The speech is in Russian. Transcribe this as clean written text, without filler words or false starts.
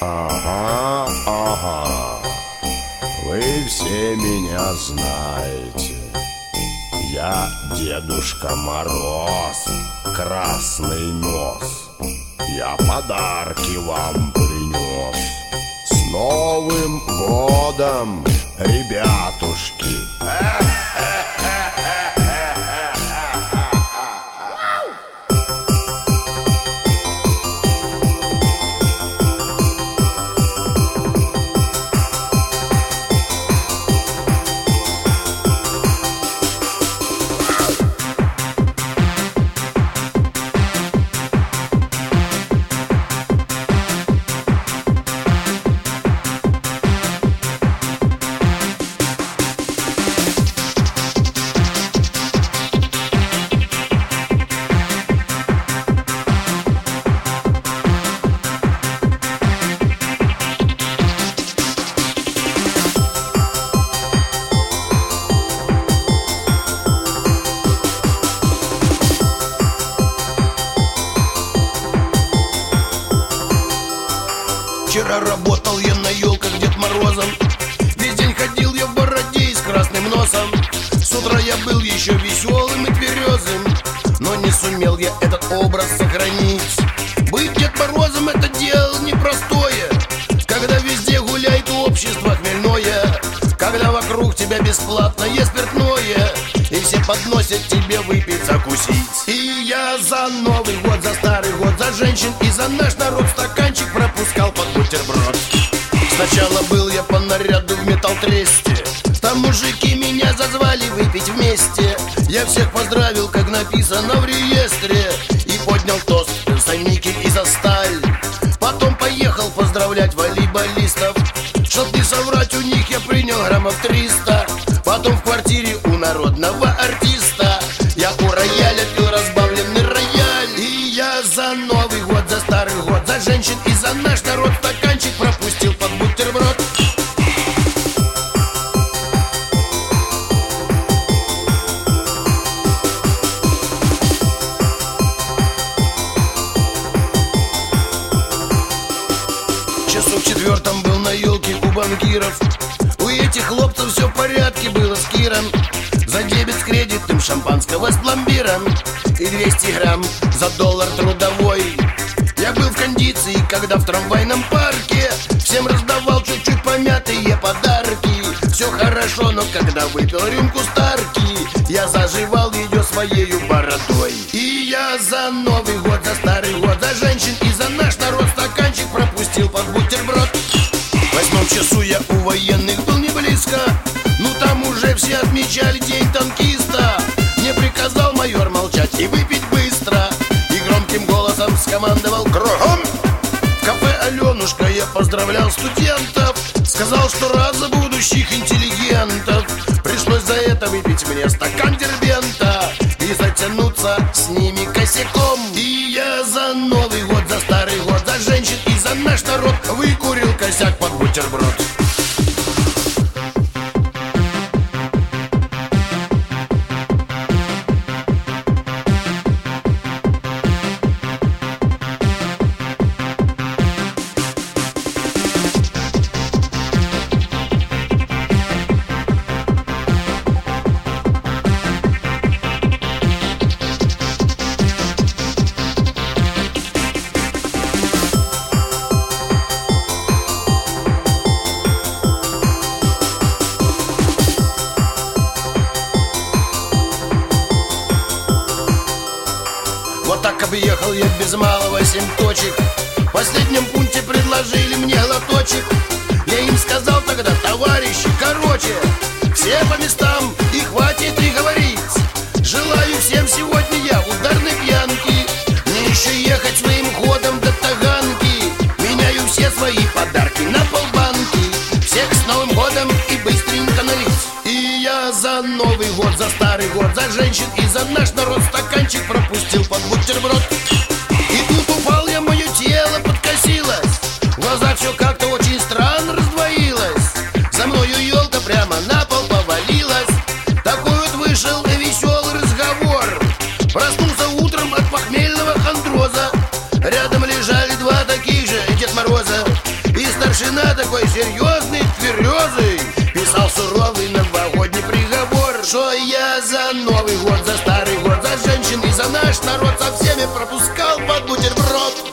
Ага, ага, вы все меня знаете. Я Дедушка Мороз, красный нос. Я подарки вам принес. С Новым годом, ребятушки! Вчера работал я на елках Дед Морозом. Весь день ходил я в бороде и с красным носом. С утра я был еще веселым и тверезым, но не сумел я этот образ сохранить. Быть Дед Морозом — это дело непростое, когда везде гуляет общество хмельное, когда вокруг тебя бесплатное спиртное, и все подносят тебе выпить, закусить. И я за Новый год, за Старый год, за женщин и за наш народ стаканчик пропускал под бутерброд. Сначала был я по наряду в металл-тресте, там мужики меня зазвали выпить вместе. Я всех поздравил, как написано в реестре, и поднял тост за никель и за сталь. Потом поехал поздравлять волейболистов. Чтоб не соврать, у них я принял граммов 300. Потом в квартире у народного артиста я у рояля пил разбавленный рояль. И я за Новый год, за Старый год, за женщин и за наш народ стаканчик пропустил под бутерброд. Часу в 4 был на елке у банкиров. У этих хлопцев все в порядке было с Киром. За дебет с кредитом шампанского с пломбиром и 200 грамм за доллар трудовой. Я был в кондиции, когда в трамвайном парке всем раздавал чуть-чуть помятые подарки. Все хорошо, но когда выпил рюмку старки, я заживал ее своею бородой. И я за Новый год, за Старый год, за женщин и за наш народ стаканчик пропустил под бутерброд. В 8 часу я у военных был не близко, ну там уже все отмечали день танкиста. Мне приказал майор молчать и выпить быстро, и громким голосом скомандовал: кругом! В кафе Аленушка я поздравлял студентов, сказал, что рад за будущих интеллигентов. Пришлось за это выпить мне стакан дербента и затянуться с ними косяком. И я за Новый год, за Старый год, за женщин и за наш народ выкурил косяк под бутерброд. Вот так объехал я без малого 7 точек. В последнем пункте предложили мне глоточек. Я им сказал тогда: товарищи, короче, все по местам и хватит и говорить. Желаю всем сегодня я ударной пьянки, мне еще ехать своим ходом до Таганки. Меняю все свои подарки на полбанки. Всех с Новым годом и быстренько налить. И я за Новый год, за Старый год, за женщин и за наш народ стаканчик пропустил под бутерброд. И тут упал я, мое тело подкосилось, в глазах все как-то очень странно раздвоилось. За мною елка прямо на пол повалилась. Такой вот вышел веселый разговор. Проснулся утром от похмельного хондроза. Рядом лежали два таких же Дед Мороза. И старшина такой серьезный, тверезый, писал суровый новогодний приговор, что я за Новый год, за Старый год, за женщин и за наш народ со всеми пропускал под бутерброд.